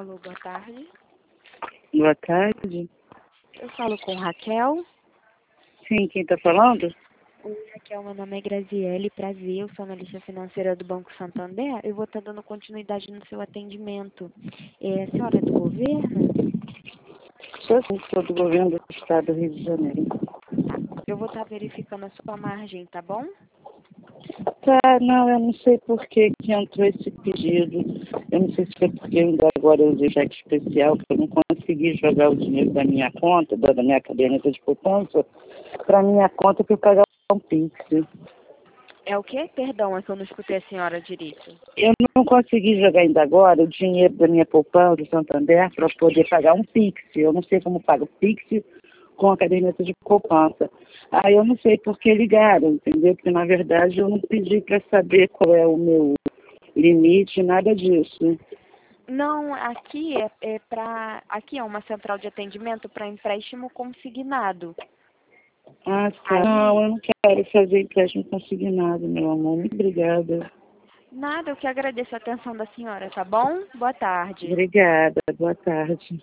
Alô, boa tarde. Boa tarde. Eu falo com Raquel. Sim, quem está falando? Oi, Raquel, meu nome é Graziele, prazer, eu sou analista financeira do Banco Santander. Eu vou estar dando continuidade no seu atendimento. A senhora é do governo? Sou do governo do estado do Rio de Janeiro. Tá. Eu vou estar verificando a sua margem, tá bom? Tá, não, eu não sei por que entrou esse pedido. Eu não sei se foi porque ainda agora eu usei cheque especial, que eu não consegui jogar o dinheiro da minha conta, da minha caderneta de poupança, para minha conta para eu pagar um Pix. É o quê? Perdão, é que eu não escutei a senhora direito. Eu não consegui jogar ainda agora o dinheiro da minha poupança do Santander para poder pagar um Pix. Eu não sei como paga o Pix com a caderneta de poupança. Aí eu não sei por que ligaram, entendeu? Porque na verdade eu não pedi para saber qual é o meu limite, nada disso. Não, aqui aqui é uma central de atendimento para empréstimo consignado. Ah, tá. Aí, Não, eu não quero fazer empréstimo consignado, meu amor. Muito obrigada. nada, eu que agradeço a atenção da senhora, tá bom? Boa tarde. Obrigada. Boa tarde.